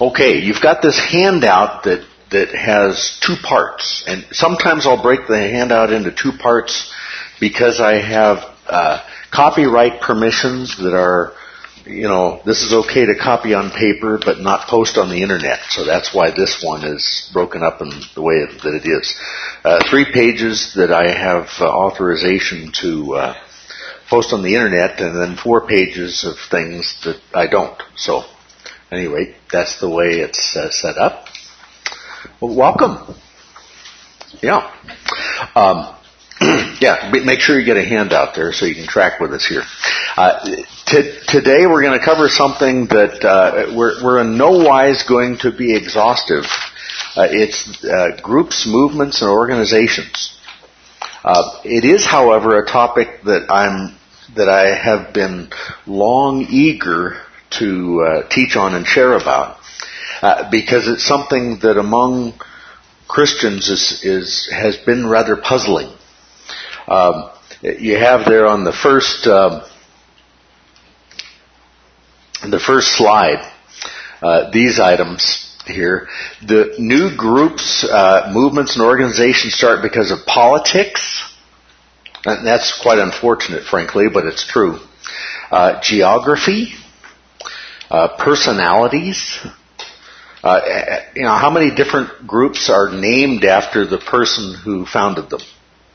Okay, you've got this handout that has two parts, and sometimes I'll break the handout into two parts because I have copyright permissions that are, this is okay to copy on paper but not post on the internet. So that's why this one is broken up in the way that it is. 3 pages that I have authorization to post on the internet, and then 4 pages of things that I don't. So anyway, that's the way it's set up. Well, welcome. Yeah. Make sure you get a handout there so you can track with us here. Today we're going to cover something that we're in no wise going to be exhaustive. It's groups, movements, and organizations. It is, however, a topic that I have been long eager to teach on and share about, because it's something that among Christians has been rather puzzling. You have there on the first slide these items here. The new groups, movements, and organizations start because of politics. And that's quite unfortunate, frankly, but it's true. Geography, personalities. How many different groups are named after the person who founded them?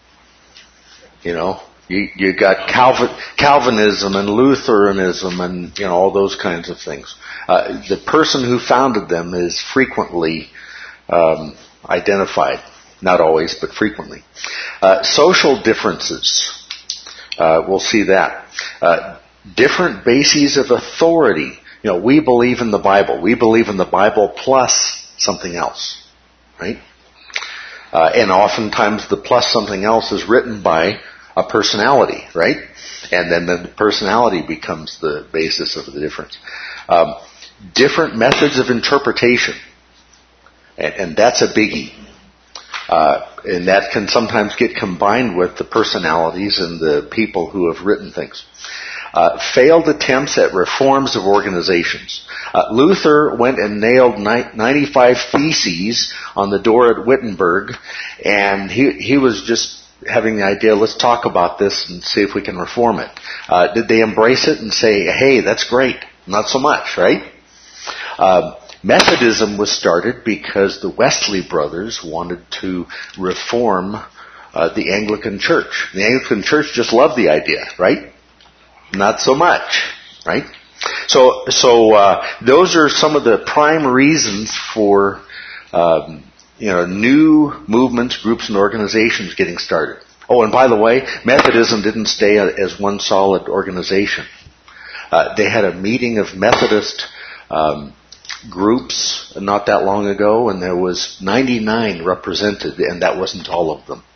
You got Calvinism and Lutheranism and all those kinds of things. The person who founded them is frequently identified. Not always, but frequently. Social differences. We'll see that. Different bases of authority. We believe in the Bible. We believe in the Bible plus something else. Right? And oftentimes the plus something else is written by a personality, right? And then the personality becomes the basis of the difference. Different methods of interpretation. And that's a biggie. And that can sometimes get combined with the personalities and the people who have written things. Failed attempts at reforms of organizations. Luther went and nailed 95 theses on the door at Wittenberg, and he was just having the idea, let's talk about this and see if we can reform it. Did they embrace it and say, hey, that's great? Not so much, right? Methodism was started because the Wesley brothers wanted to reform the Anglican Church. The Anglican Church just loved the idea, right? Not so much, right? So those are some of the prime reasons for new movements, groups, and organizations getting started. Oh, and by the way, Methodism didn't stay as one solid organization. They had a meeting of Methodist groups not that long ago, and there was 99 represented, and that wasn't all of them.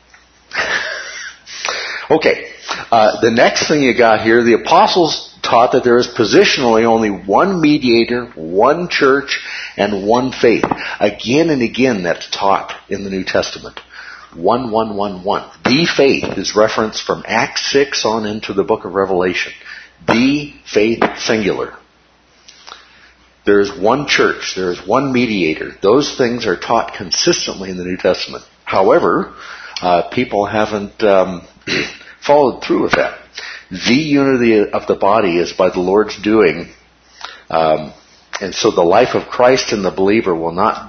Okay, the next thing you got here, the apostles taught that there is positionally only one mediator, one church, and one faith. Again and again that's taught in the New Testament. One. The faith is referenced from Acts 6 on into the book of Revelation. The faith singular. There is one church. There is one mediator. Those things are taught consistently in the New Testament. However, people haven't followed through with that. The unity of the body is by the Lord's doing, and so the life of Christ in the believer will not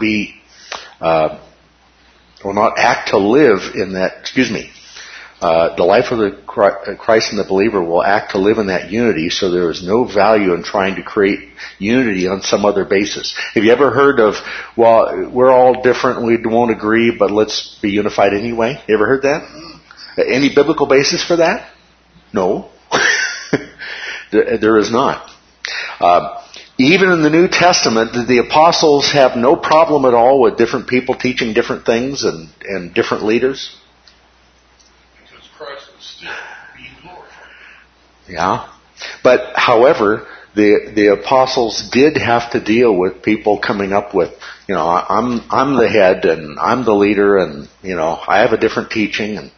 act to live in that. The life of the Christ in the believer will act to live in that unity. So there is no value in trying to create unity on some other basis. Have you ever heard of, well, we're all different, we won't agree, but let's be unified anyway? You ever heard that? Any biblical basis for that? No. There is not. Even in the New Testament, the apostles have no problem at all with different people teaching different things and different leaders. Because Christ is still being glorified. Yeah. But, however, the apostles did have to deal with people coming up with, I'm the head and I'm the leader and, I have a different teaching, and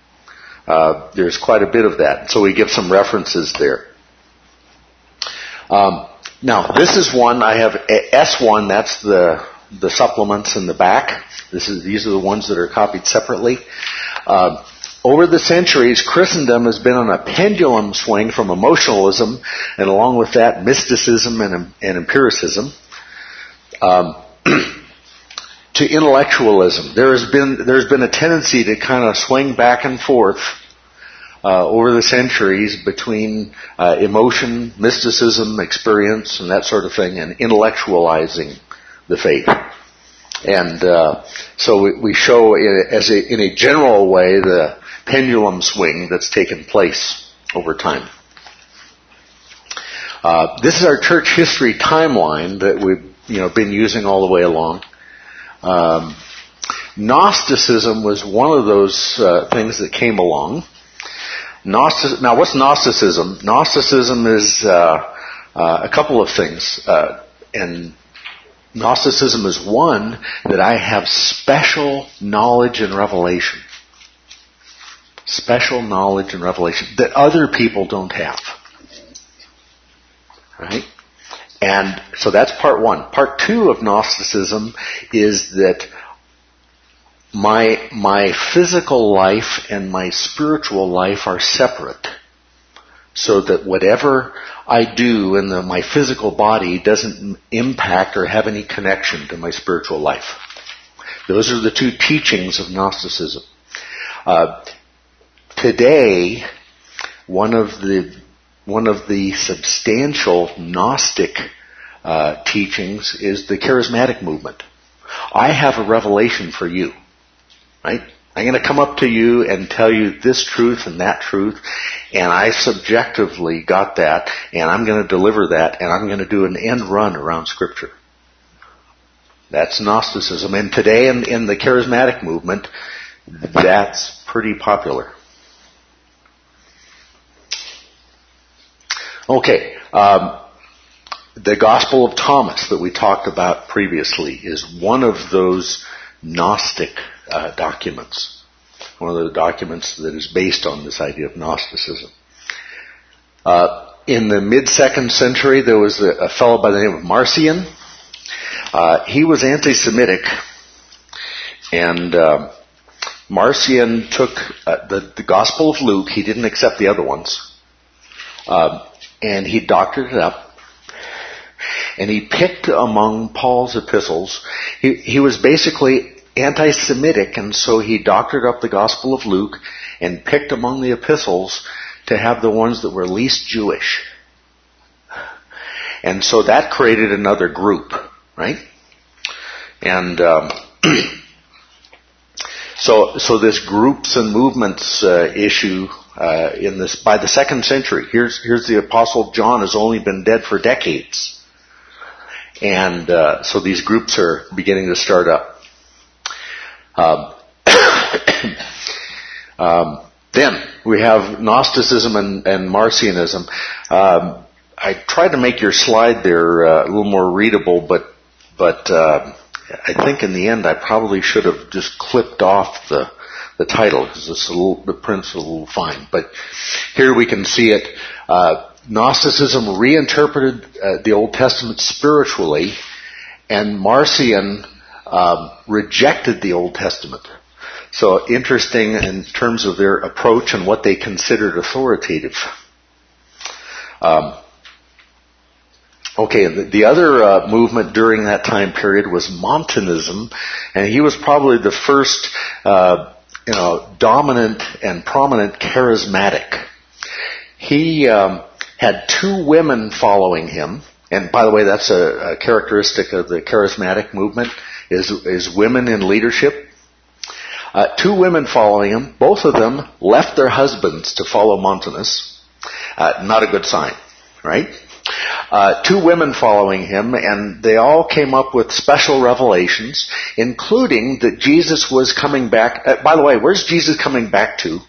there's quite a bit of that. So we give some references there. Now, this is one, I have S1, that's the supplements in the back. These are the ones that are copied separately. Over the centuries, Christendom has been on a pendulum swing from emotionalism, and along with that, mysticism and empiricism, to intellectualism. There's been a tendency to kind of swing back and forth over the centuries between emotion, mysticism, experience, and that sort of thing, and intellectualizing the faith. And so we show in a general way the pendulum swing that's taken place over time. This is our church history timeline that we've been using all the way along. Gnosticism was one of those things that came along. Now, what's Gnosticism? Gnosticism is a couple of things, and Gnosticism is one that I have special knowledge and revelation. Special knowledge and revelation that other people don't have. Right? And so that's part one. Part two of Gnosticism is that my physical life and my spiritual life are separate. So that whatever I do in my physical body doesn't impact or have any connection to my spiritual life. Those are the two teachings of Gnosticism. Today, one of the substantial Gnostic teachings is the charismatic movement. I have a revelation for you, right? I'm going to come up to you and tell you this truth and that truth, and I subjectively got that, and I'm going to deliver that, and I'm going to do an end run around Scripture. That's Gnosticism. And today in the charismatic movement, that's pretty popular. Okay, the Gospel of Thomas that we talked about previously is one of those Gnostic documents. One of the documents that is based on this idea of Gnosticism. In the mid-2nd century, there was a fellow by the name of Marcion. He was anti-Semitic, and Marcion took the Gospel of Luke. He didn't accept the other ones. And he doctored it up, and he picked among Paul's epistles. He was basically anti-Semitic, and so he doctored up the Gospel of Luke and picked among the epistles to have the ones that were least Jewish. And so that created another group, right? And so this groups and movements issue in this by the 2nd century. Here's the Apostle John has only been dead for decades, and so these groups are beginning to start up. Then we have Gnosticism and Marcionism. I tried to make your slide there a little more readable, but I think in the end I probably should have just clipped off the title because the print's a little fine. But here we can see it. Gnosticism reinterpreted the Old Testament spiritually, and Marcion rejected the Old Testament. So interesting in terms of their approach and what they considered authoritative. Okay, the other movement during that time period was Montanism, and he was probably the first, dominant and prominent charismatic. He had 2 women following him, and by the way, that's a characteristic of the charismatic movement is women in leadership. 2 women following him. Both of them left their husbands to follow Montanus. Not a good sign, right? 2 women following him, and they all came up with special revelations, including that Jesus was coming back. By the way, where's Jesus coming back to?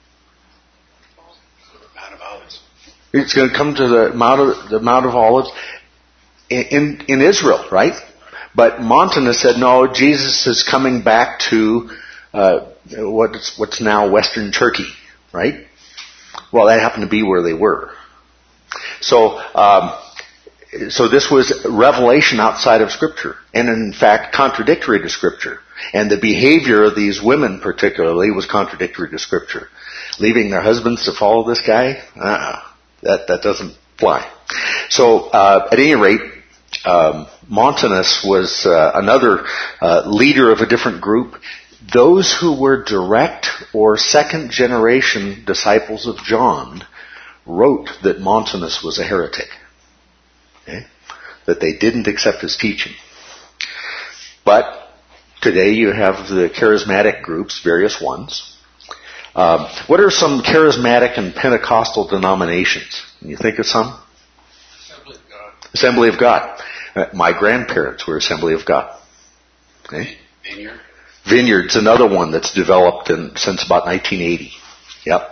The Mount of Olives. It's going to come to the Mount of Olives in Israel, right? But Montanus said, no, Jesus is coming back to what's now Western Turkey, right? Well, that happened to be where they were. So So this was revelation outside of Scripture, and in fact contradictory to Scripture. And the behavior of these women particularly was contradictory to Scripture. Leaving their husbands to follow this guy? That doesn't fly. So at any rate, Montanus was another leader of a different group. Those who were direct or second generation disciples of John wrote that Montanus was a heretic. Okay? That they didn't accept his teaching. But today you have the charismatic groups, various ones. What are some charismatic and Pentecostal denominations? Can you think of some? Assembly of God. Assembly of God. My grandparents were Assembly of God. Okay? Vineyard. Vineyard's another one that's developed since about 1980. Yep.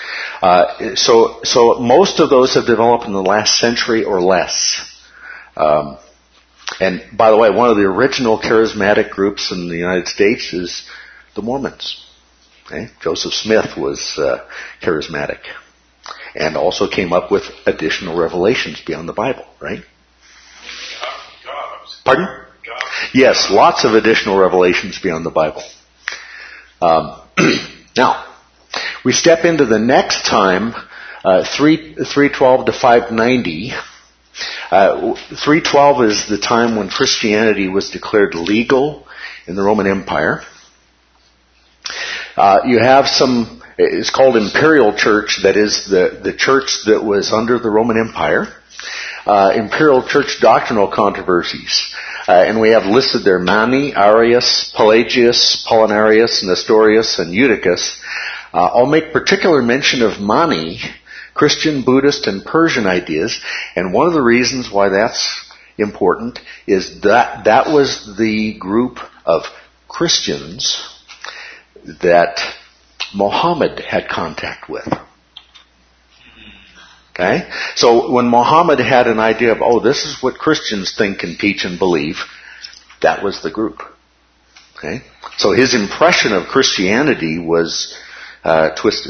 So most of those have developed in the last century or less. And by the way, one of the original charismatic groups in the United States is the Mormons. Okay? Joseph Smith was charismatic, and also came up with additional revelations beyond the Bible. Right? Pardon? God. Yes, lots of additional revelations beyond the Bible. Now, we step into the next time, 312 to 590. 312 is the time when Christianity was declared legal in the Roman Empire. You have it's called Imperial Church, that is the church that was under the Roman Empire. Imperial Church doctrinal controversies. And we have listed there Mani, Arius, Pelagius, Apollinarius, Nestorius, and Eutychus. I'll make particular mention of Mani, Christian, Buddhist, and Persian ideas. And one of the reasons why that's important is that was the group of Christians that Muhammad had contact with. Okay? So when Muhammad had an idea of, this is what Christians think and teach and believe, that was the group. Okay? So his impression of Christianity was twisted.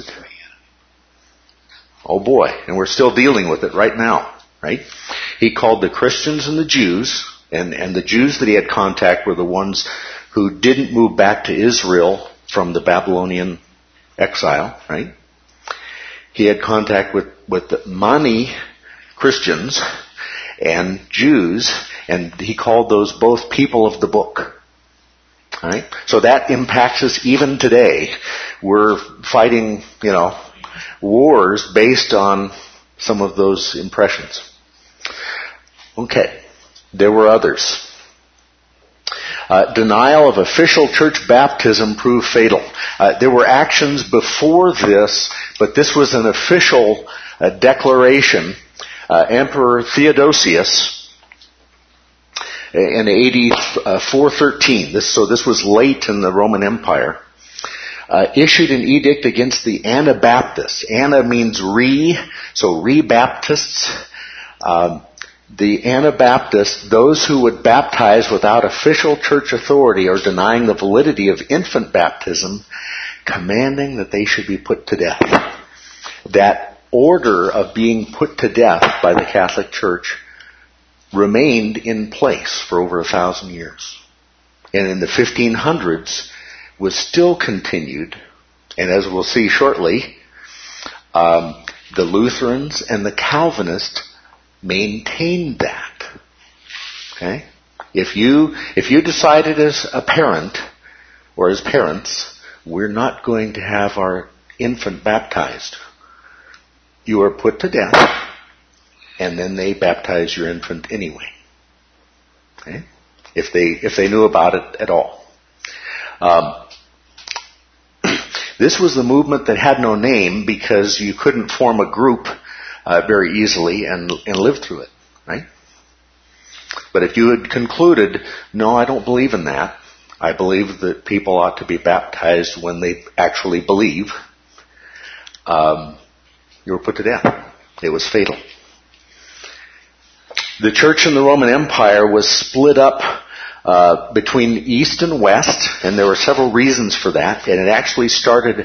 Oh boy, and we're still dealing with it right now, right? He called the Christians and the Jews, and the Jews that he had contact were the ones who didn't move back to Israel from the Babylonian exile, right? He had contact with the Mani Christians and Jews, and he called those both people of the book. Right? So that impacts us even today. We're fighting, wars based on some of those impressions. Okay. There were others. Denial of official church baptism proved fatal. There were actions before this, but this was an official declaration. Emperor Theodosius in AD 413, this was late in the Roman Empire, issued an edict against the Anabaptists. Ana means re-Baptists. The Anabaptists, those who would baptize without official church authority or denying the validity of infant baptism, commanding that they should be put to death. That order of being put to death by the Catholic Church remained in place for over 1,000 years. And in the 1500s was still continued, and as we'll see shortly, the Lutherans and the Calvinists maintained that. Okay? If you decided as a parent or as parents, we're not going to have our infant baptized, you are put to death, and then they baptize your infant anyway. Okay? If they knew about it at all. This was the movement that had no name because you couldn't form a group very easily and live through it, right? But if you had concluded, no, I don't believe in that, I believe that people ought to be baptized when they actually believe, you were put to death. It was fatal. The church in the Roman Empire was split up between East and West, and there were several reasons for that, and it actually started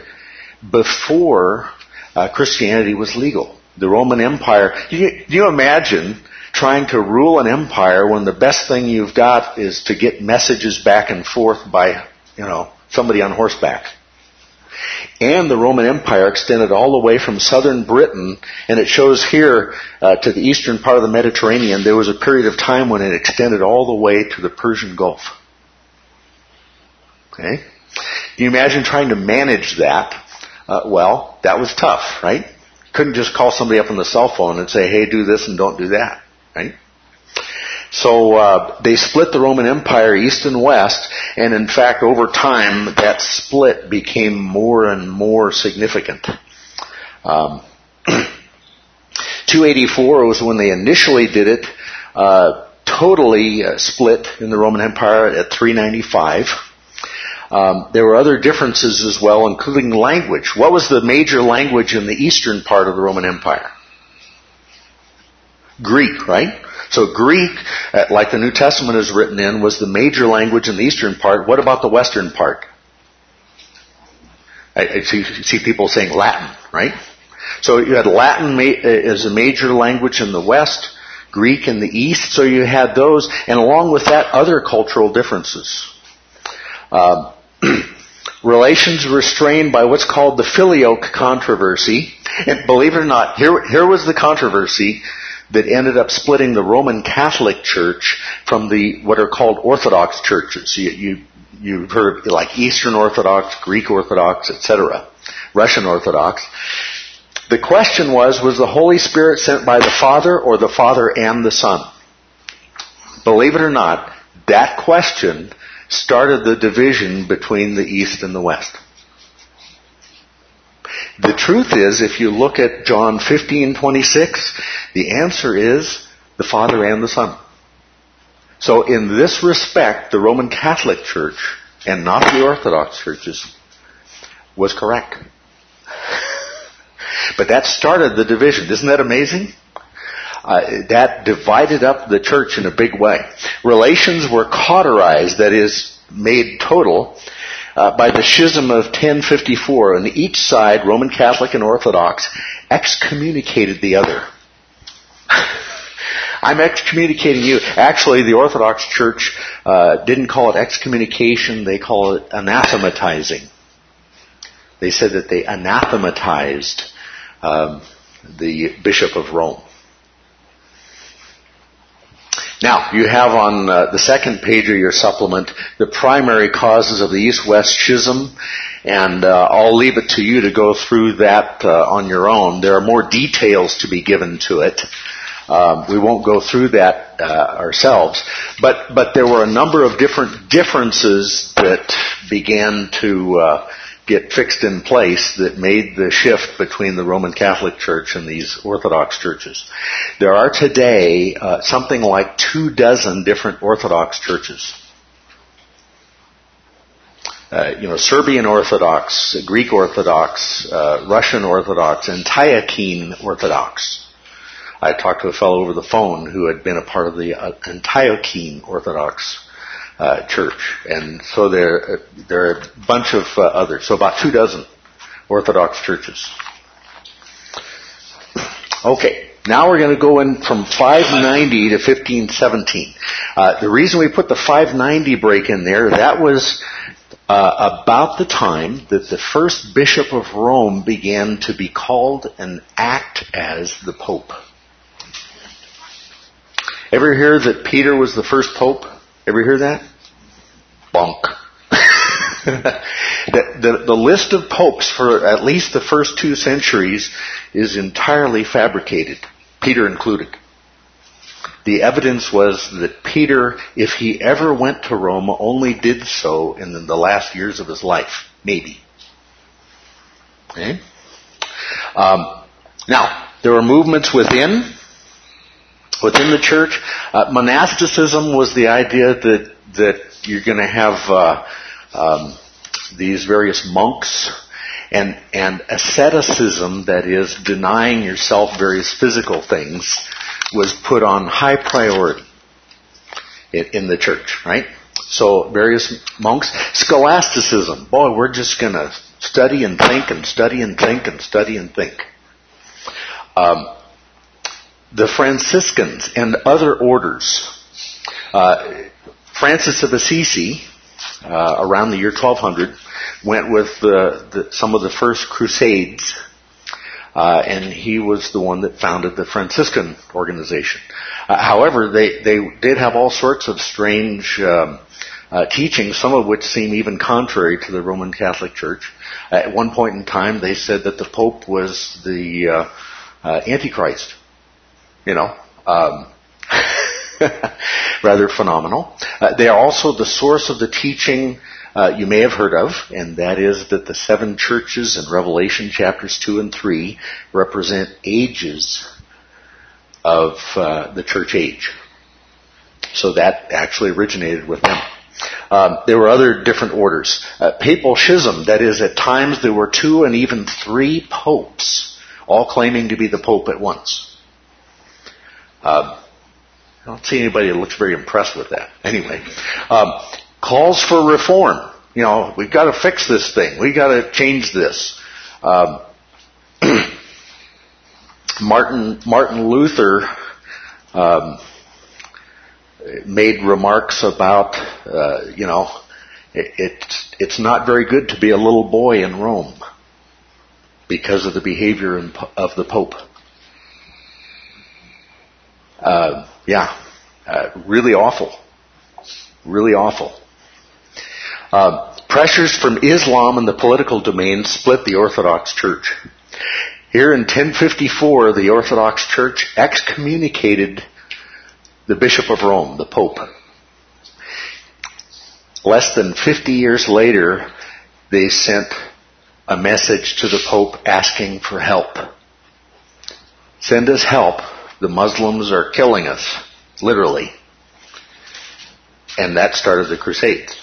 before Christianity was legal. The Roman Empire, do you imagine trying to rule an empire when the best thing you've got is to get messages back and forth by, somebody on horseback. And the Roman Empire extended all the way from southern Britain, and it shows here to the eastern part of the Mediterranean. There was a period of time when it extended all the way to the Persian Gulf. Okay? Can you imagine trying to manage that? Well, that was tough, right? Couldn't just call somebody up on the cell phone and say, hey, do this and don't do that, right? So they split the Roman Empire east and west, and in fact, over time, that split became more and more significant. 284 was when they initially did it, totally split in the Roman Empire at 395. There were other differences as well, including language. What was the major language in the eastern part of the Roman Empire? Greek, right? So Greek, like the New Testament is written in, was the major language in the eastern part. What about the western part? I see people saying Latin, right? So you had Latin as a major language in the west, Greek in the east, so you had those, and along with that, other cultural differences. Relations were strained by what's called the Filioque controversy. And believe it or not, here was the controversy that ended up splitting the Roman Catholic Church from the what are called Orthodox churches. You've heard like Eastern Orthodox, Greek Orthodox, etc., Russian Orthodox. The question was the Holy Spirit sent by the Father or the Father and the Son? Believe it or not, that question started the division between the East and the West. The truth is, if you look at John 15:26, the answer is the Father and the Son. So in this respect, the Roman Catholic Church, and not the Orthodox churches, was correct. But that started the division. Isn't that amazing? That divided up the church in a big way. Relations were cauterized, that is, made total, by the schism of 1054, and each side, Roman Catholic and Orthodox, excommunicated the other. I'm excommunicating you. Actually, the Orthodox Church didn't call it excommunication, they call it anathematizing. They said that they anathematized the Bishop of Rome. Now, you have on the second page of your supplement the primary causes of the East-West schism, and I'll leave it to you to go through that on your own. There are more details to be given to it. We won't go through that ourselves, but there were a number of different differences that began to get fixed in place that made the shift between the Roman Catholic Church and these Orthodox churches. There are today something like 24 different Orthodox churches. Serbian Orthodox, Greek Orthodox, Russian Orthodox, Antiochene Orthodox. I talked to a fellow over the phone who had been a part of the Antiochene Orthodox church, and so there are a bunch of others. So about 24 Orthodox churches. Okay, now we're going to go in from 590 to 1517. The reason we put the 590 break in there, that was about the time that the first Bishop of Rome began to be called and act as the Pope. Ever hear that Peter was the first Pope? Ever hear that? Bunk. The list of popes for at least the first 2 centuries is entirely fabricated, Peter included. The evidence was that Peter, if he ever went to Rome, only did so in the last years of his life. Maybe. Okay? Now, there were movements within the church. Monasticism was the idea that you're going to have these various monks, and asceticism, that is denying yourself various physical things, was put on high priority in the church, right? So various monks. Scholasticism, boy, we're just going to study and think and study and think and study and think. the Franciscans and other orders. Francis of Assisi, around the year 1200, went with some of the first crusades, and he was the one that founded the Franciscan organization. However, they did have all sorts of strange teachings, some of which seem even contrary to the Roman Catholic Church. At one point in time, they said that the Pope was the Antichrist. Rather phenomenal. They are also the source of the teaching you may have heard of, and that is that the 7 churches in Revelation chapters 2 and 3 represent ages of the church age. So that actually originated with them. There were other different orders. Papal schism, that is, at times there were 2 and even 3 popes, all claiming to be the Pope at once. I don't see anybody that looks very impressed with that. Anyway, calls for reform. We've got to fix this thing. We've got to change this. Martin Luther made remarks about, it's not very good to be a little boy in Rome because of the behavior of the Pope. Really awful. Really awful. Pressures from Islam and the political domain split the Orthodox Church. Here in 1054, the Orthodox Church excommunicated the Bishop of Rome, the Pope. Less than 50 years later, they sent a message to the Pope asking for help. Send us help. The Muslims are killing us, literally. And that started the Crusades.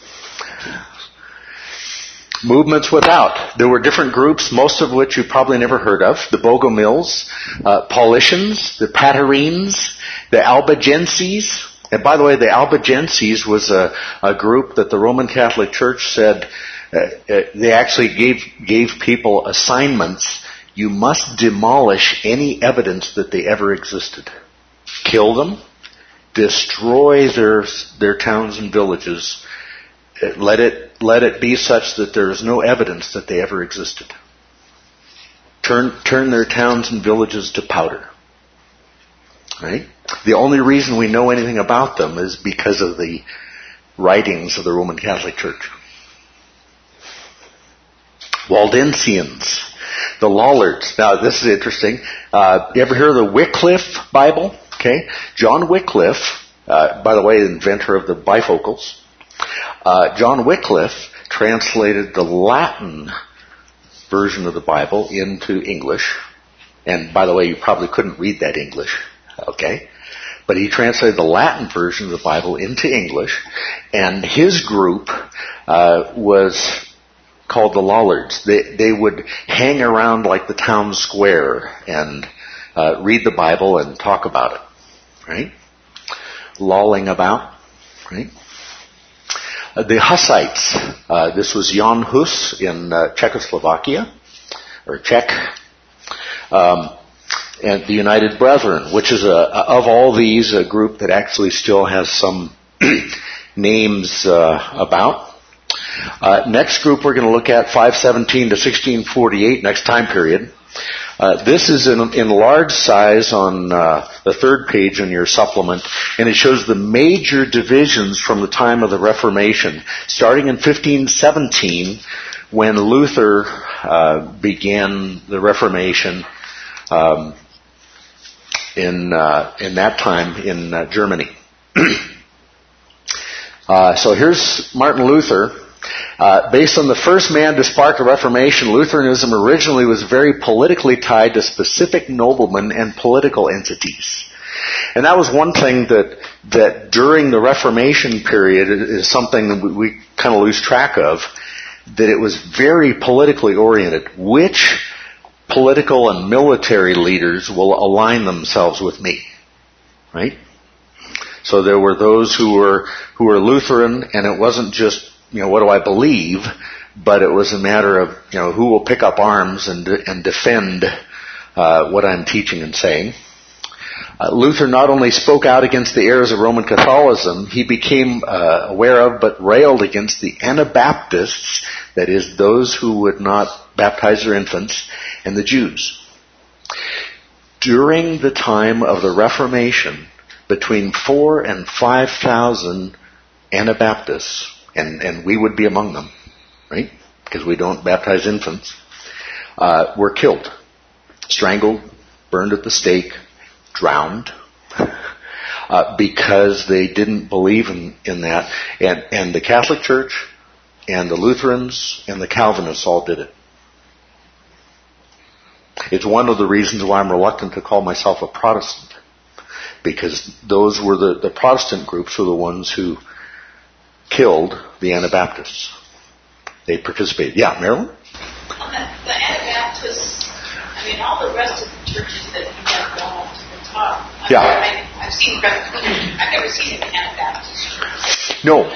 Movements without. There were different groups, most of which you probably never heard of. The Bogomils, Paulicians, the Patarines, the Albigenses. And by the way, the Albigenses was a group that the Roman Catholic Church said, they actually gave people assignments. You must demolish any evidence that they ever existed. Kill them, destroy their towns and villages. Let it be such that there is no evidence that they ever existed. Turn their towns and villages to powder. Right? The only reason we know anything about them is because of the writings of the Roman Catholic Church. Waldensians. The Lollards. Now, this is interesting. You ever hear of the Wycliffe Bible? Okay. John Wycliffe, by the way, inventor of the bifocals. John Wycliffe translated the Latin version of the Bible into English. And by the way, you probably couldn't read that English. Okay. But he translated the Latin version of the Bible into English. And his group was called the Lollards. They would hang around like the town square and read the Bible and talk about it. Right? Lolling about. Right? The Hussites. This was Jan Hus in Czechoslovakia, or Czech. And the United Brethren, which is of all these, a group that actually still has some names about. Next group we're going to look at 517 to 1648, next time period. This is in large size on the third page in your supplement, and it shows the major divisions from the time of the Reformation, starting in 1517 when Luther began the Reformation in that time in Germany. So here's Martin Luther. Based on the first man to spark a Reformation, Lutheranism originally was very politically tied to specific noblemen and political entities. And that was one thing that during the Reformation period is something that we kind of lose track of, that it was very politically oriented. Which political and military leaders will align themselves with me? Right? So there were those who were Lutheran, and it wasn't just, what do I believe, but it was a matter of, who will pick up arms and defend what I'm teaching and saying. Luther not only spoke out against the errors of Roman Catholicism, he became aware of but railed against the Anabaptists, that is, those who would not baptize their infants, and the Jews. During the time of the Reformation, between 4,000 and 5,000 Anabaptists, and we would be among them, right? Because we don't baptize infants, were killed, strangled, burned at the stake, drowned, because they didn't believe in that. And the Catholic Church and the Lutherans and the Calvinists all did it. It's one of the reasons why I'm reluctant to call myself a Protestant, because those were the Protestant groups were the ones who killed the Anabaptists. They participated. Yeah, Marilyn? The Anabaptists, I mean, all the rest of the churches that you have gone to the top. I've seen Presbyterian. I've never seen an Anabaptist church. No.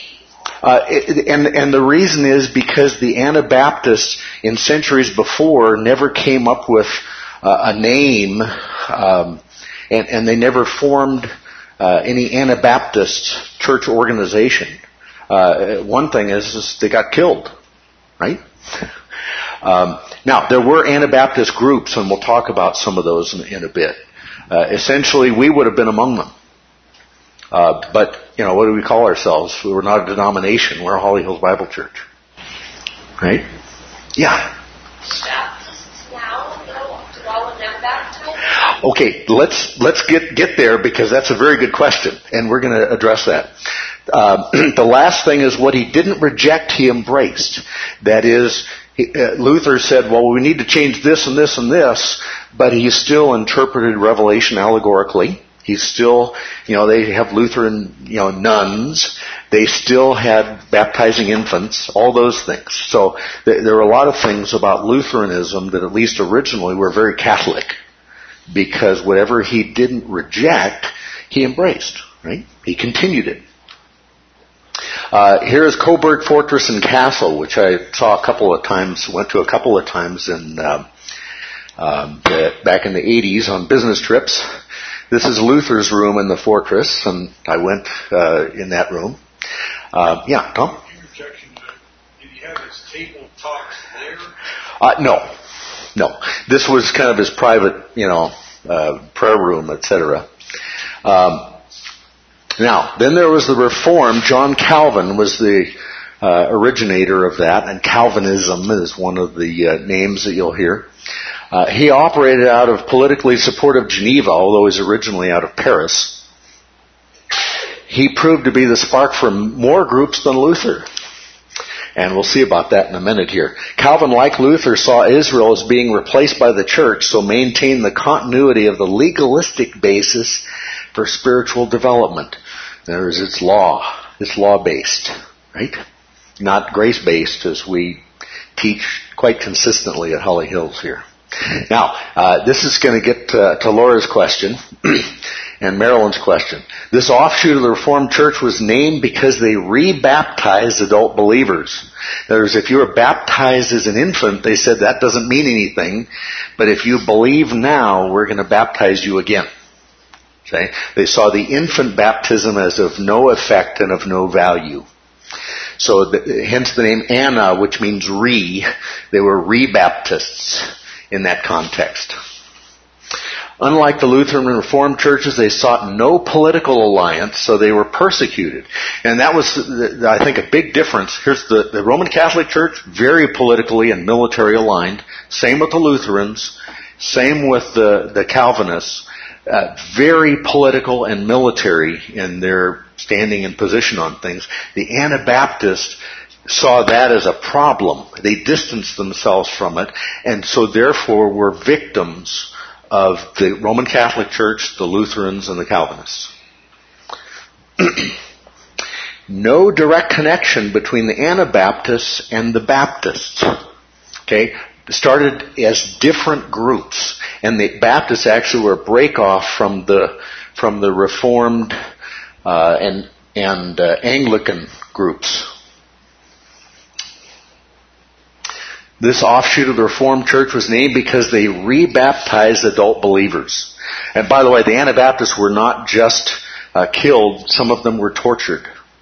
And the reason is because the Anabaptists in centuries before never came up with a name, and they never formed any Anabaptist church organization. One thing is they got killed, right? Now, there were Anabaptist groups, and we'll talk about some of those in a bit. Essentially, we would have been among them. But, what do we call ourselves? We're not a denomination. We're a Holly Hills Bible Church. Right? Yeah. Baptists now, do all of them baptize? Okay, let's get there, because that's a very good question, and we're going to address that. The last thing is what he didn't reject, he embraced. That is, Luther said, well, we need to change this and this and this, but he still interpreted Revelation allegorically. He's still, they have Lutheran, nuns. They still had baptizing infants, all those things. So there are a lot of things about Lutheranism that at least originally were very Catholic, because whatever he didn't reject, he embraced, right? He continued it. Here is Coburg Fortress and Castle, which I saw a couple of times, went to a couple of times in back in the 80s on business trips. This is Luther's room in the fortress, and I went in that room. Yeah, Tom? Interjection. Did he have his table talks there? No. This was kind of his private, prayer room, etc. Now, then there was the Reform. John Calvin was the originator of that, and Calvinism is one of the names that you'll hear. He operated out of politically supportive Geneva, although he's originally out of Paris. He proved to be the spark for more groups than Luther. And we'll see about that in a minute here. Calvin, like Luther, saw Israel as being replaced by the church, so maintained the continuity of the legalistic basis for spiritual development. There is its law-based, right? Not grace-based, as we teach quite consistently at Holly Hills here. Now, this is going to get to Laura's question and Marilyn's question. This offshoot of the Reformed Church was named because they re-baptized adult believers. In other words, if you were baptized as an infant, they said that doesn't mean anything, but if you believe now, we're going to baptize you again. Okay? They saw the infant baptism as of no effect and of no value. So hence the name Anna, which means re. They were re-Baptists in that context. Unlike the Lutheran and Reformed churches, they sought no political alliance, so they were persecuted. And that was, I think, a big difference. Here's the Roman Catholic Church, very politically and military aligned. Same with the Lutherans. Same with the Calvinists. Very political and military in their standing and position on things. The Anabaptists saw that as a problem. They distanced themselves from it, and so therefore were victims of the Roman Catholic Church, the Lutherans, and the Calvinists. No direct connection between the Anabaptists and the Baptists. Okay? Started as different groups, and the Baptists actually were a break-off from the Reformed and Anglican groups. This offshoot of the Reformed Church was named because they re-baptized adult believers. And by the way, the Anabaptists were not just killed, some of them were tortured.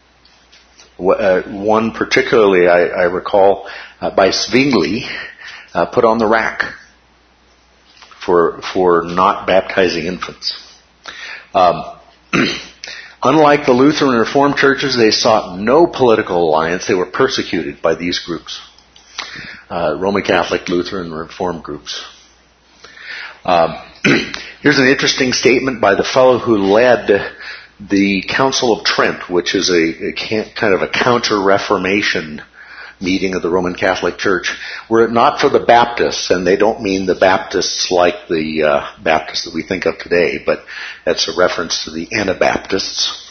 One particularly, I recall, by Zwingli, put on the rack for not baptizing infants. Unlike the Lutheran and Reformed churches, they sought no political alliance. They were persecuted by these groups. Roman Catholic, Lutheran, and Reformed groups. Here's an interesting statement by the fellow who led the Council of Trent, which is a kind of a counter-Reformation meeting of the Roman Catholic Church. Were it not for the Baptists, and they don't mean the Baptists like the Baptists that we think of today, but that's a reference to the Anabaptists.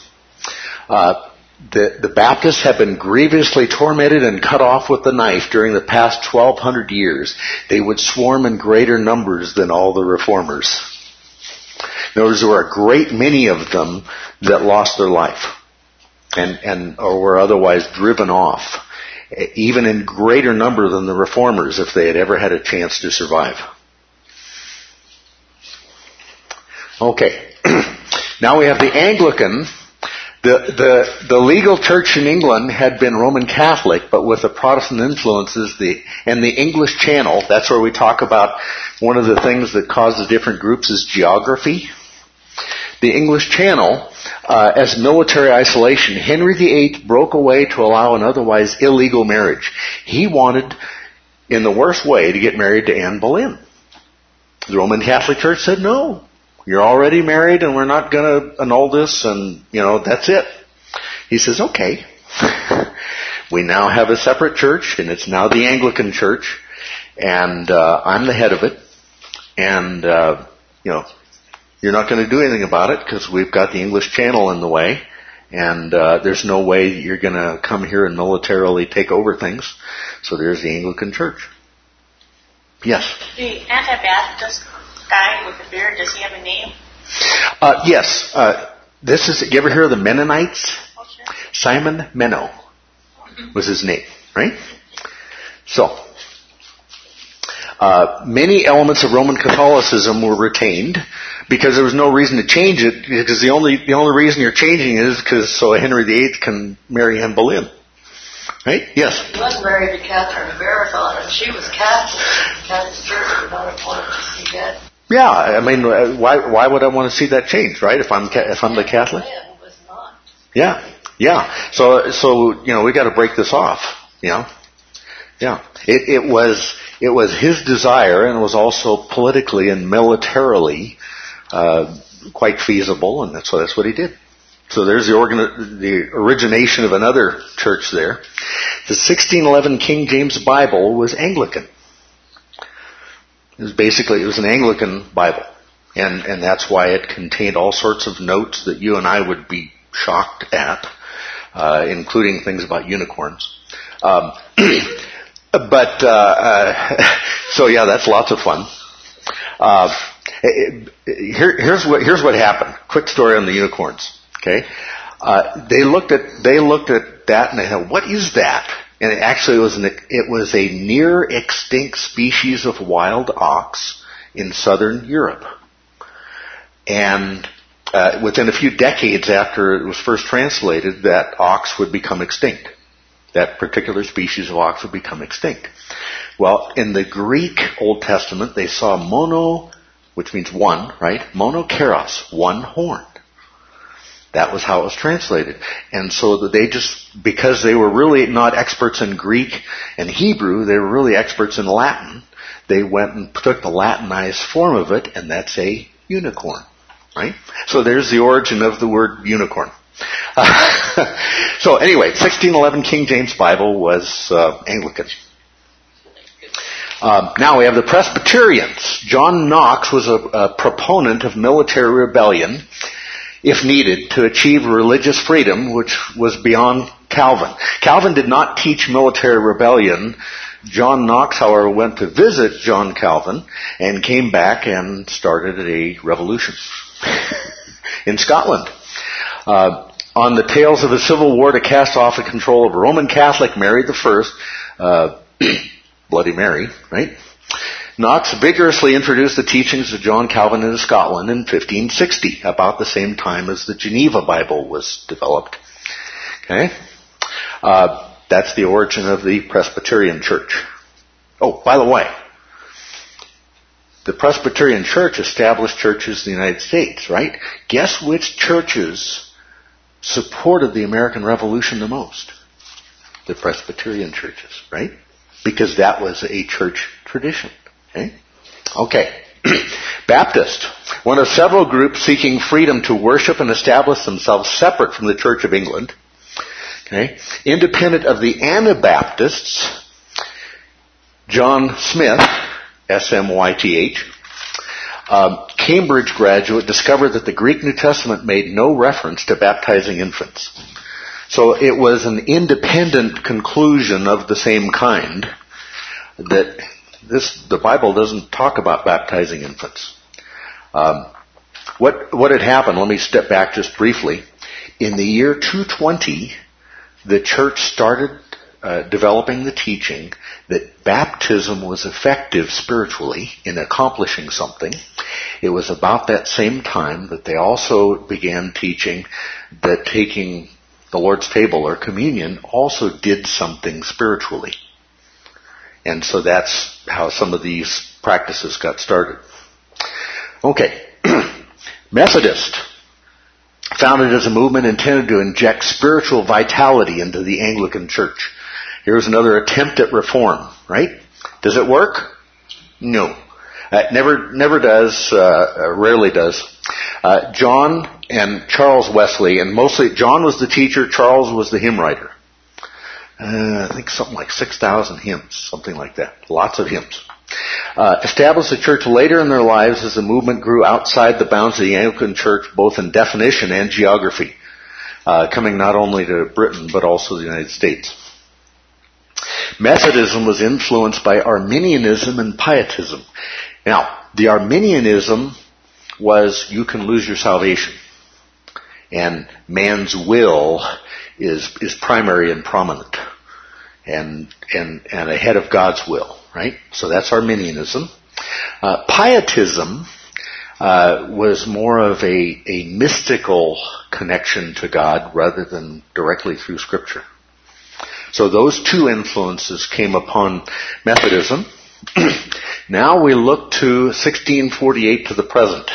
The Baptists have been grievously tormented and cut off with the knife during the past 1,200 years. They would swarm in greater numbers than all the Reformers. In other words, there were a great many of them that lost their life and or were otherwise driven off, even in greater number than the Reformers if they had ever had a chance to survive. Okay. Now we have the Anglican. The legal church in England had been Roman Catholic, but with the Protestant influences, and the English Channel, that's where we talk about one of the things that causes different groups is geography. The English Channel, as military isolation, Henry VIII broke away to allow an otherwise illegal marriage. He wanted, in the worst way, to get married to Anne Boleyn. The Roman Catholic Church said, no, you're already married and we're not going to annul this and, that's it. He says, okay. We now have a separate church and it's now the Anglican Church and I'm the head of it and, you're not going to do anything about it because we've got the English Channel in the way and there's no way you're going to come here and militarily take over things. So there's the Anglican Church. Yes? The Anabaptist guy with the beard, does he have a name? Yes. You ever hear of the Mennonites? Oh, sure. Simon Menno was his name, right? So, many elements of Roman Catholicism were retained because there was no reason to change it, because the only reason you're changing it is so Henry VIII can marry Anne Boleyn. Right? Yes? He was married to Catherine of Aragon, and she was Catholic. The Catholic Church would not have wanted to see that. Yeah, I mean, why would I want to see that change, right? If I'm the Catholic? Was not. Yeah. So we got to break this off. Yeah. It was his desire, and it was also politically and militarily quite feasible, and that's what he did. So there's the origination of another church there. The 1611 King James Bible was Anglican. It was an Anglican Bible. And that's why it contained all sorts of notes that you and I would be shocked at, including things about unicorns. So yeah, that's lots of fun. Here's what happened. Quick story on the unicorns. Okay, they looked at that and they said, "What is that?" And it was a near extinct species of wild ox in southern Europe. And within a few decades after it was first translated, that ox would become extinct. That particular species of ox would become extinct. Well, in the Greek Old Testament, they saw mono, which means one, right? Monokeros, one horn. That was how it was translated. And so because they were really not experts in Greek and Hebrew, they were really experts in Latin, they went and took the Latinized form of it, and that's a unicorn, right? So there's the origin of the word unicorn. So anyway, 1611 King James Bible was Anglican. Now we have the Presbyterians. John Knox was a proponent of military rebellion, if needed, to achieve religious freedom, which was beyond Calvin. Calvin did not teach military rebellion. John Knox, however, went to visit John Calvin and came back and started a revolution in Scotland. On the tails of a civil war to cast off the control of Roman Catholic Mary I, Bloody Mary, right? Knox vigorously introduced the teachings of John Calvin into Scotland in 1560, about the same time as the Geneva Bible was developed. Okay? That's the origin of the Presbyterian Church. Oh, by the way, the Presbyterian Church established churches in the United States, right? Guess which churches supported the American Revolution the most? The Presbyterian churches, right? Because that was a church tradition. Okay. Baptist, one of several groups seeking freedom to worship and establish themselves separate from the Church of England. Okay. Independent of the Anabaptists, John Smith, S-M-Y-T-H, Cambridge graduate, discovered that the Greek New Testament made no reference to baptizing infants. So it was an independent conclusion of the same kind that the Bible doesn't talk about baptizing infants. What had happened, let me step back just briefly. In the year 220, the church started developing the teaching that baptism was effective spiritually in accomplishing something. It was about that same time that they also began teaching that taking the Lord's table or communion also did something spiritually. And so that's how some of these practices got started. Okay. Methodist, founded as a movement intended to inject spiritual vitality into the Anglican Church. Here's another attempt at reform, right? Does it work? No. It never does, rarely does. John and Charles Wesley, and mostly John was the teacher, Charles was the hymn writer. I think something like 6,000 hymns, something like that. Lots of hymns. Established the church later in their lives as the movement grew outside the bounds of the Anglican Church, both in definition and geography, coming not only to Britain but also the United States. Methodism was influenced by Arminianism and Pietism. Now, the Arminianism was you can lose your salvation, and man's will is primary and prominent, and ahead of God's will, right? So that's Arminianism. Pietism was more of a mystical connection to God rather than directly through Scripture. So those two influences came upon Methodism. Now we look to 1648 to the present.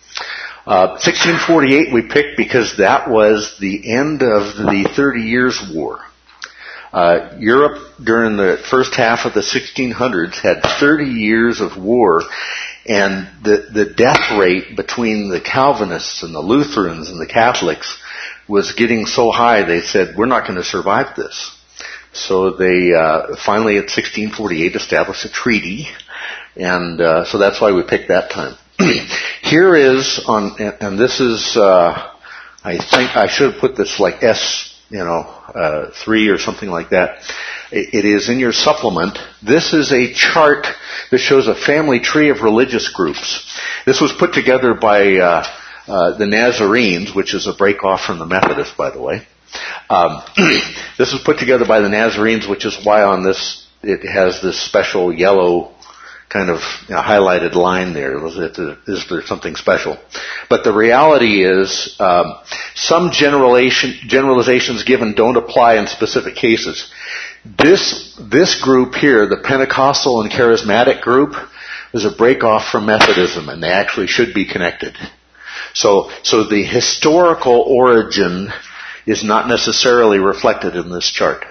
1648 we picked because that was the end of the 30 Years' War. Europe during the first half of the 1600s had 30 years of war, and the death rate between the Calvinists and the Lutherans and the Catholics was getting so high they said, we're not going to survive this. So they finally at 1648 established a treaty, and so that's why we picked that time. Here is and this is I think I should have put this like S, 3 or something like that. It is in your supplement. This is a chart that shows a family tree of religious groups. This was put together by the Nazarenes, which is a break off from the Methodists, by the way. This was put together by the Nazarenes, which is why on this it has this special yellow kind of highlighted line there. Is there something special? But the reality is some generalizations given don't apply in specific cases. This group here, the Pentecostal and Charismatic group, is a break off from Methodism, and they actually should be connected. So the historical origin is not necessarily reflected in this chart.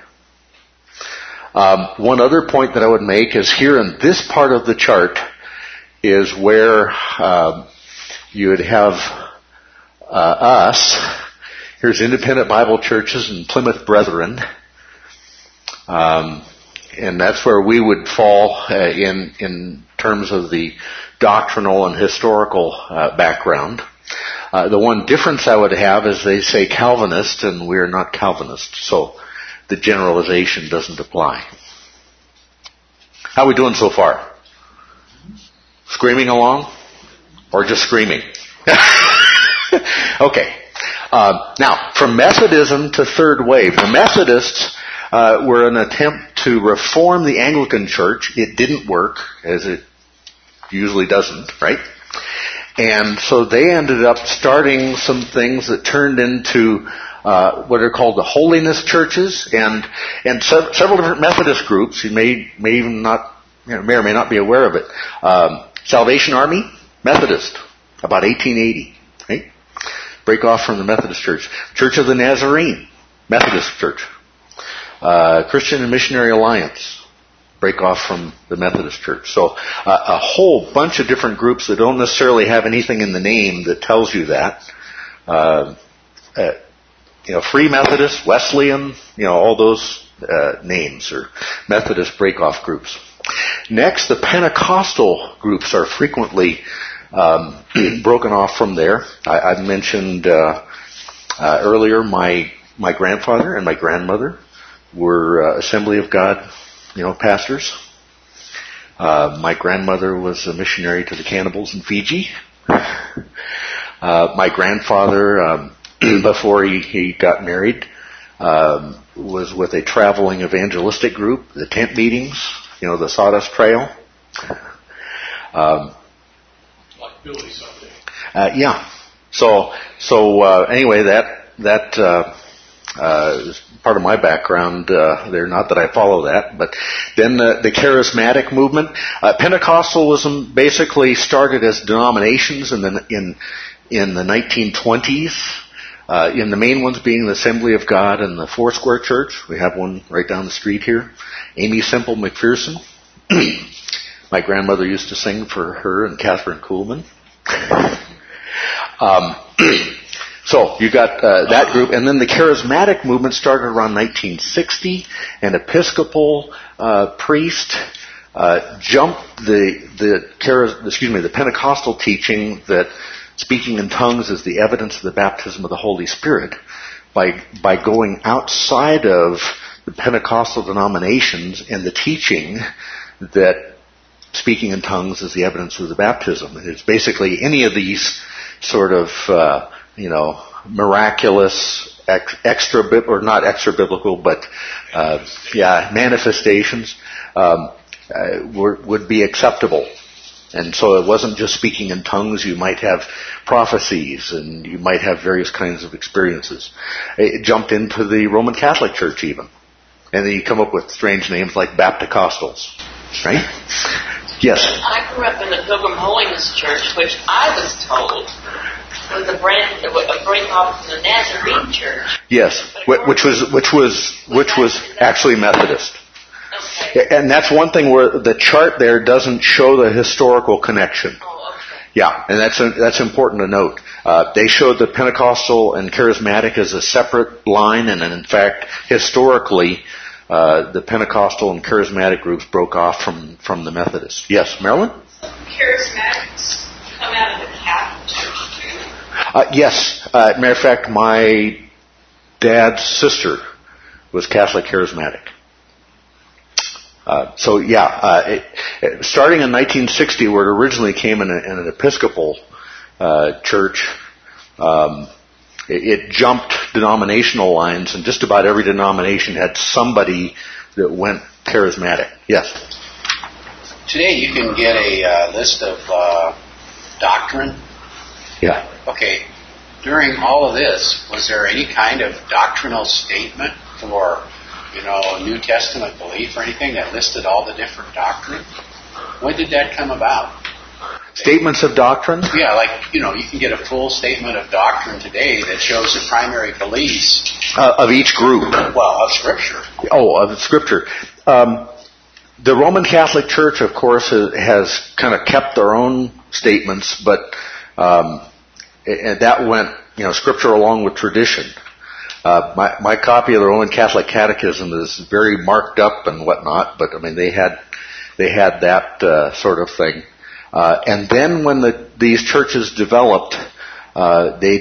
One other point that I would make is here in this part of the chart is where you would have us. Here's Independent Bible Churches and Plymouth Brethren. And that's where we would fall in terms of the doctrinal and historical background. The one difference I would have is they say Calvinist, and we're not Calvinists, so the generalization doesn't apply. How are we doing so far? Screaming along? Or just screaming? Okay. Now, from Methodism to Third Wave. The Methodists were an attempt to reform the Anglican Church. It didn't work, as it usually doesn't, right? And so they ended up starting some things that turned into what are called the holiness churches, and several different Methodist groups. You may even not, may or may not be aware of it. Salvation Army, Methodist, about 1880, right? Break off from the Methodist Church. Church of the Nazarene, Methodist Church. Christian and Missionary Alliance, break off from the Methodist Church. So a whole bunch of different groups that don't necessarily have anything in the name that tells you that. Free Methodist, Wesleyan, all those names are Methodist break-off groups. Next, the Pentecostal groups are frequently broken off from there. I mentioned earlier my grandfather and my grandmother were Assembly of God pastors. My grandmother was a missionary to the cannibals in Fiji. My grandfather, before he got married, was with a traveling evangelistic group, the tent meetings, the Sawdust Trail. Like Billy Sunday. Yeah. So anyway, that is part of my background there. Not that I follow that, but then the charismatic movement. Pentecostalism basically started as denominations in the 1920s. In the main ones being the Assembly of God and the Foursquare Church. We have one right down the street here. Amy Semple McPherson. My grandmother used to sing for her and Catherine Kuhlman. So you got that group, and then the charismatic movement started around 1960. An Episcopal priest jumped the Pentecostal teaching that speaking in tongues is the evidence of the baptism of the Holy Spirit by going outside of the Pentecostal denominations and the teaching that speaking in tongues is the evidence of the baptism. It's basically any of these sort of miraculous or not extra biblical, but manifestations would be acceptable. And so it wasn't just speaking in tongues. You might have prophecies and you might have various kinds of experiences. It jumped into the Roman Catholic Church even. And then you come up with strange names like Bapticostals. Right? Yes? I grew up in the Pilgrim Holiness Church, which I was told was a break off from the Nazarene Church. Yes, which was actually Methodist. Okay. And that's one thing where the chart there doesn't show the historical connection. Oh, okay. Yeah, and that's important to note. They showed the Pentecostal and Charismatic as a separate line, and in fact, historically, the Pentecostal and Charismatic groups broke off from the Methodists. Yes, Marilyn? Charismatics come out of the Catholic Church too. Yes. Matter of fact, my dad's sister was Catholic Charismatic. Starting in 1960, where it originally came in an Episcopal church, it jumped denominational lines, and just about every denomination had somebody that went charismatic. Yes? Today you can get a list of doctrine. Yeah. Okay. During all of this, was there any kind of doctrinal statement for a New Testament belief or anything that listed all the different doctrine? When did that come about? Statements of doctrine? Yeah, you can get a full statement of doctrine today that shows the primary beliefs. Of each group. Well, of Scripture. Oh, of Scripture. The Roman Catholic Church, of course, has kind of kept their own statements, but that went, Scripture along with tradition. My copy of the Roman Catholic Catechism is very marked up and whatnot, but I mean they had that sort of thing. And then when these churches developed, the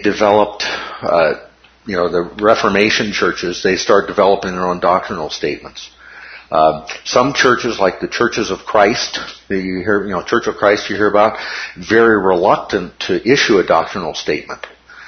Reformation churches, they start developing their own doctrinal statements. Some churches, like the Churches of Christ, you hear, Church of Christ you hear about, very reluctant to issue a doctrinal statement.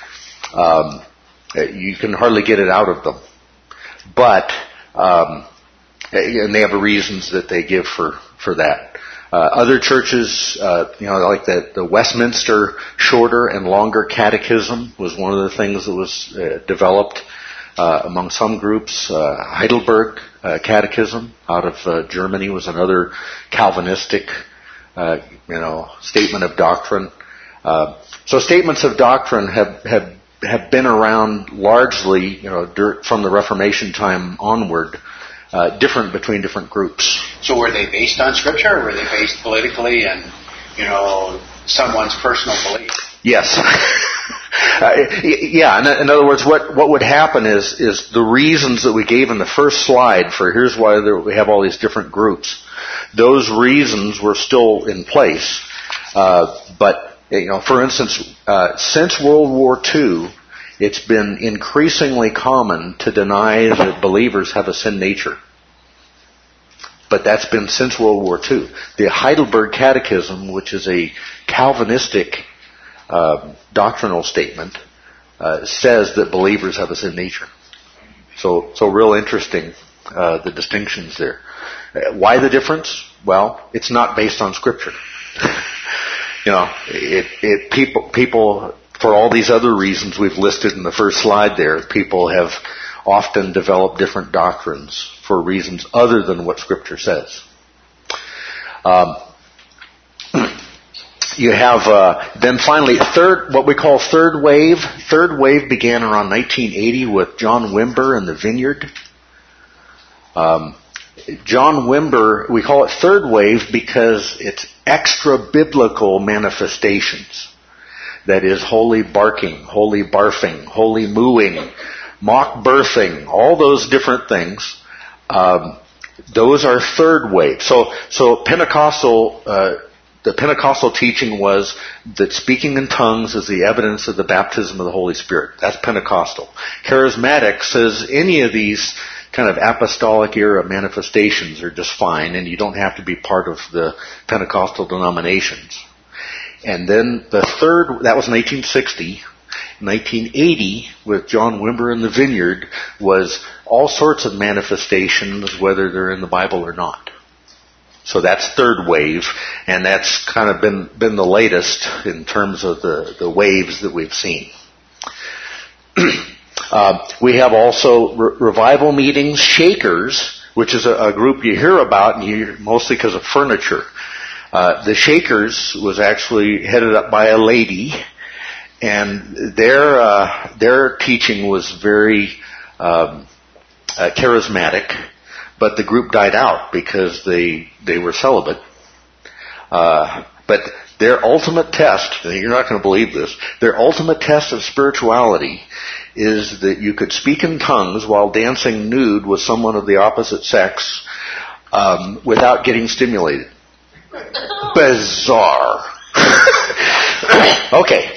You can hardly get it out of them. But, and they have reasons that they give for that. Other churches, like the Westminster Shorter and Longer Catechism was one of the things that was developed among some groups. Heidelberg Catechism out of Germany was another Calvinistic, statement of doctrine. So statements of doctrine have been around largely, from the Reformation time onward, different between different groups. So were they based on Scripture, or were they based politically and, someone's personal belief? Yes. Yeah. In other words, what would happen is the reasons that we gave in the first slide for here's why we have all these different groups. Those reasons were still in place, but for instance, since World War II, it's been increasingly common to deny that believers have a sin nature. But that's been since World War II. The Heidelberg Catechism, which is a Calvinistic doctrinal statement, says that believers have a sin nature. So real interesting, the distinctions there. Why the difference? Well, it's not based on Scripture. People, for all these other reasons we've listed in the first slide there, people have often developed different doctrines for reasons other than what Scripture says. You have, then finally, what we call third wave. Third wave began around 1980 with John Wimber and the Vineyard. John Wimber, we call it third wave because it's extra-biblical manifestations. That is, holy barking, holy barfing, holy mooing, mock birthing, all those different things. Those are third wave. So Pentecostal, the Pentecostal teaching was that speaking in tongues is the evidence of the baptism of the Holy Spirit. That's Pentecostal. Charismatic says any of these kind of apostolic era manifestations are just fine, and you don't have to be part of the Pentecostal denominations. And then the third, that was 1960. 1980, with John Wimber and the Vineyard, was all sorts of manifestations, whether they're in the Bible or not. So that's third wave, and that's kind of been the latest in terms of the waves that we've seen. We have also revival meetings, Shakers, which is a group you hear about, and you hear mostly because of furniture. The Shakers was actually headed up by a lady, and their teaching was very charismatic, but the group died out because they were celibate. But their ultimate test, you're not going to believe this, their ultimate test of spirituality is that you could speak in tongues while dancing nude with someone of the opposite sex without getting stimulated. Bizarre. Okay.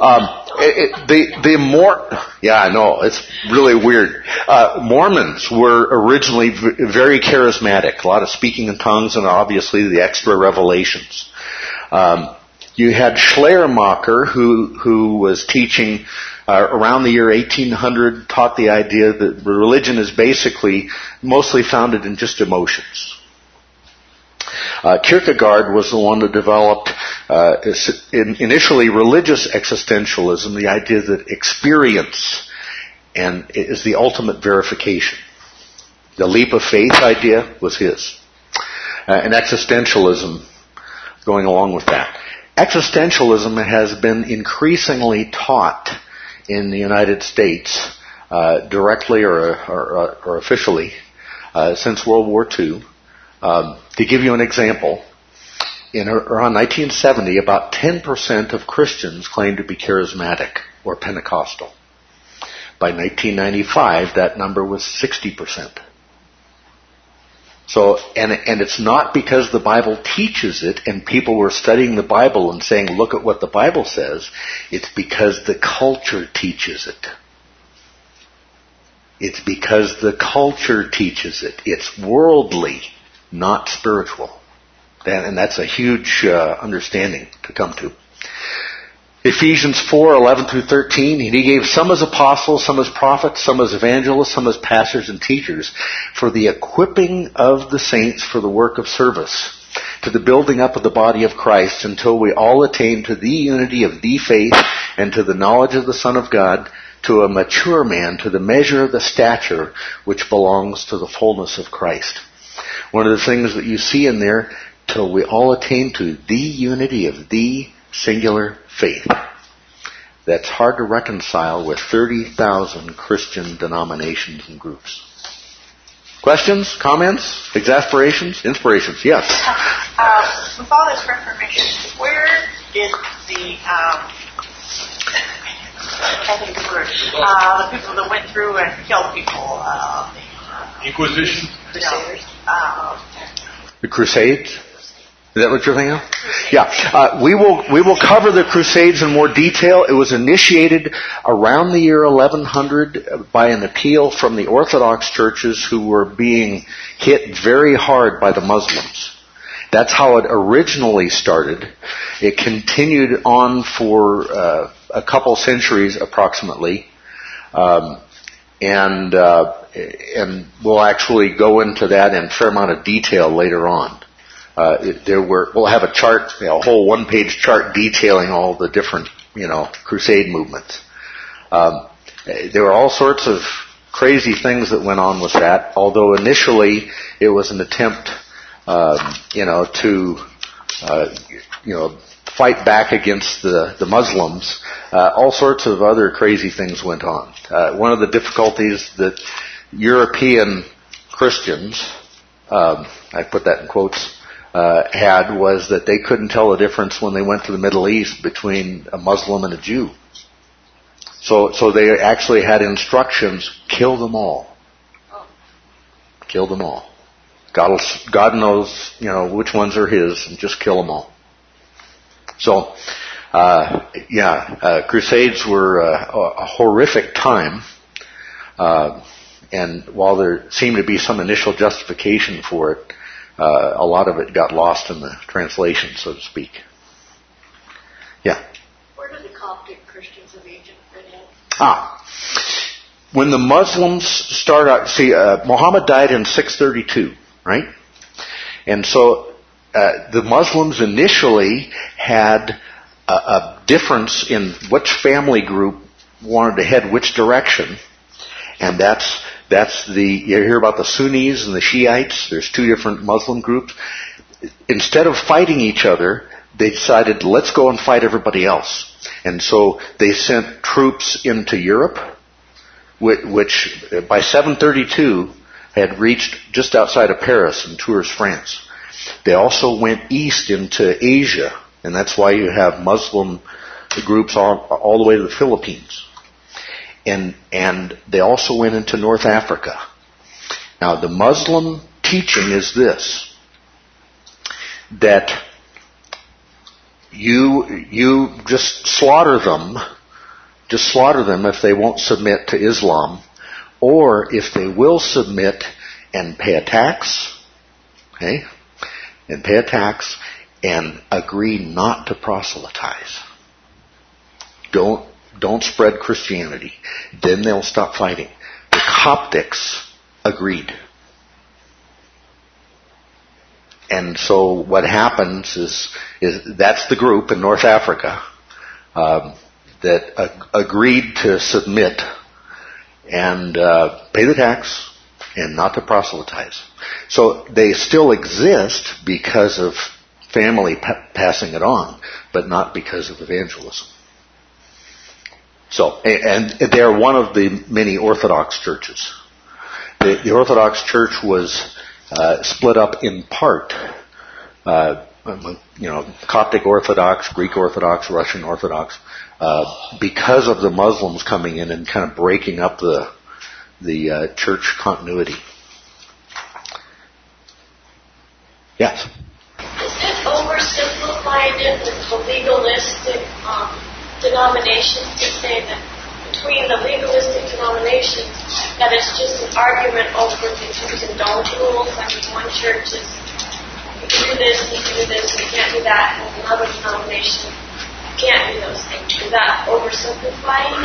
I know, it's really weird. Mormons were originally very charismatic, a lot of speaking in tongues and obviously the extra revelations. You had Schleiermacher, who was teaching around the year 1800, taught the idea that religion is basically mostly founded in just emotions. Kierkegaard was the one that developed initially religious existentialism, the idea that experience and is the ultimate verification. The leap of faith idea was his. And existentialism going along with that. Existentialism has been increasingly taught in the United States, directly or officially, since World War II. To give you an example, in around 1970, about 10% of Christians claimed to be charismatic or Pentecostal. By 1995, that number was 60%. So, and it's not because the Bible teaches it and people were studying the Bible and saying, look at what the Bible says. It's because the culture teaches it. It's because the culture teaches it. It's worldly, not spiritual. And that's a huge understanding to come to. Ephesians 4:11 through 13, and he gave some as apostles, some as prophets, some as evangelists, some as pastors and teachers for the equipping of the saints for the work of service, to the building up of the body of Christ until we all attain to the unity of the faith and to the knowledge of the Son of God, to a mature man, to the measure of the stature which belongs to the fullness of Christ. One of the things that you see in there, till we all attain to the unity of the singular faith. That's hard to reconcile with 30,000 Christian denominations and groups. Questions, comments, exasperations, inspirations? Yes. With all this Reformation, where did the the people that went through and killed people? Inquisition? Crusaders? The Crusades? Is that what you're thinking of? Yeah. We will cover the Crusades in more detail. It was initiated around the year 1100 by an appeal from the Orthodox churches who were being hit very hard by the Muslims. That's how it originally started. It continued on for a couple centuries approximately. And we'll actually go into that in a fair amount of detail later on. We'll have a chart, a whole one-page chart detailing all the different, crusade movements. There were all sorts of crazy things that went on with that, although initially it was an attempt, to fight back against the Muslims. All sorts of other crazy things went on. One of the difficulties that European Christians, I put that in quotes, had was that they couldn't tell the difference when they went to the Middle East between a Muslim and a Jew. So they actually had instructions, kill them all. Kill them all. God knows, which ones are his, and just kill them all. So, Crusades were a horrific time. And while there seemed to be some initial justification for it, a lot of it got lost in the translation, so to speak. Yeah. Where did the Coptic Christians of Egypt fit in? When the Muslims start out, Muhammad died in 632, right? And so the Muslims initially had a difference in which family group wanted to head which direction, and that's you hear about the Sunnis and the Shiites. There's two different Muslim groups. Instead of fighting each other, they decided, let's go and fight everybody else. And so they sent troops into Europe, which by 732 had reached just outside of Paris in Tours, France. They also went east into Asia, and that's why you have Muslim groups all the way to the Philippines. And they also went into North Africa. Now, the Muslim teaching is this, that you just slaughter them if they won't submit to Islam, or if they will submit and pay a tax, okay, and agree not to proselytize. Don't spread Christianity. Then they'll stop fighting. The Coptics agreed. And so what happens is that's the group in North Africa that agreed to submit and pay the tax and not to proselytize. So they still exist because of family passing it on, but not because of evangelism. So, and they're one of the many Orthodox churches. The Orthodox Church was split up in part, Coptic Orthodox, Greek Orthodox, Russian Orthodox, because of the Muslims coming in and kind of breaking up the church continuity. Yes? Is it oversimplifying it with the legalistic denominations to say that between the legalistic denominations that it's just an argument over the do's and don't rules? I mean, one church is you can do this, you can do this, you can't do that, and another denomination can't do those things. Is that oversimplifying?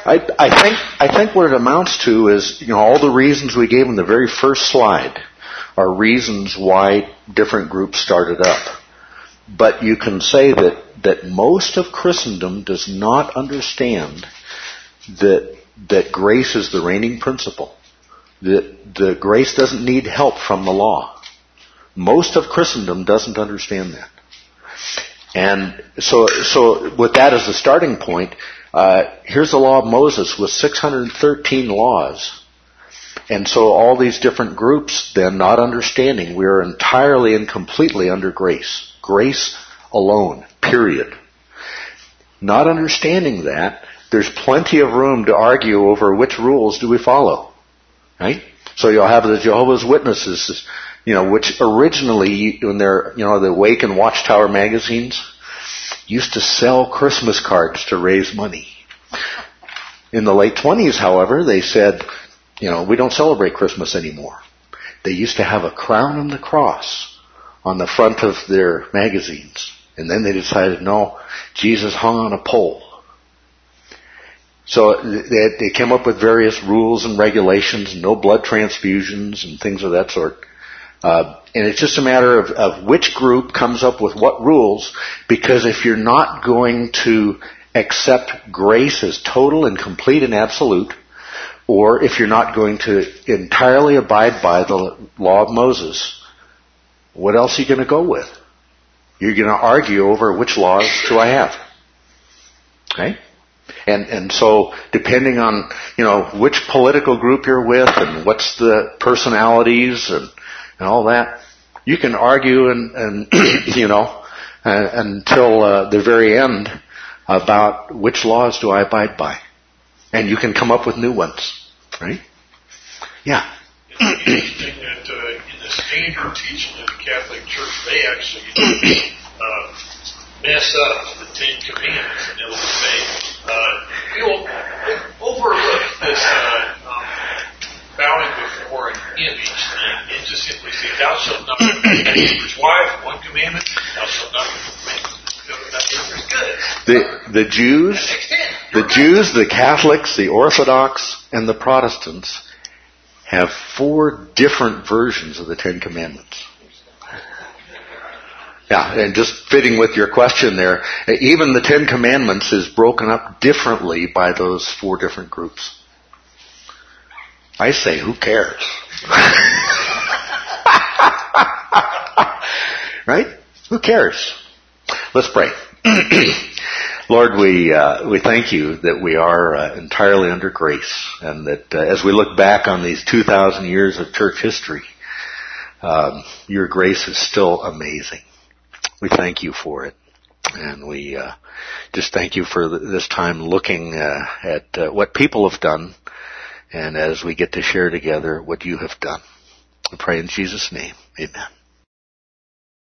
I think what it amounts to is all the reasons we gave in the very first slide are reasons why different groups started up. But you can say that most of Christendom does not understand that grace is the reigning principle. That the grace doesn't need help from the law. Most of Christendom doesn't understand that. And so with that as the starting point, here's the law of Moses with 613 laws. And so all these different groups then not understanding we are entirely and completely under grace. Grace alone, period. Not understanding that, there's plenty of room to argue over which rules do we follow. Right? So you'll have the Jehovah's Witnesses, which originally, when they're, the Wake and Watchtower magazines, used to sell Christmas cards to raise money. In the late 20s, however, they said, we don't celebrate Christmas anymore. They used to have a crown and the cross on the front of their magazines. And then they decided, no, Jesus hung on a pole. So they came up with various rules and regulations, no blood transfusions and things of that sort. And it's just a matter of which group comes up with what rules, because if you're not going to accept grace as total and complete and absolute, or if you're not going to entirely abide by the law of Moses, what else are you going to go with? You're going to argue over which laws do I have. Okay? And so depending on, which political group you're with and what's the personalities and all that, you can argue and until the very end about which laws do I abide by. And you can come up with new ones. Right? Yeah. It's interesting that in the standard teaching of the Catholic Church, they actually mess up the Ten Commandments, and they'll say, you'll overlook this bowing before an image thing, and just simply say, thou shalt not commit thy neighbor's wife, one commandment, thou shalt not commit thy neighbor's goods. The Jews, the Catholics, the Orthodox, and the Protestants have 4 different versions of the Ten Commandments. Yeah, and just fitting with your question there, even the Ten Commandments is broken up differently by those 4 different groups. I say, who cares? Right? Who cares? Let's pray. Lord, we thank you that we are entirely under grace, and that as we look back on these 2,000 years of church history, your grace is still amazing. We thank you for it, and we just thank you for this time looking at what people have done, and as we get to share together what you have done. I pray in Jesus' name, amen.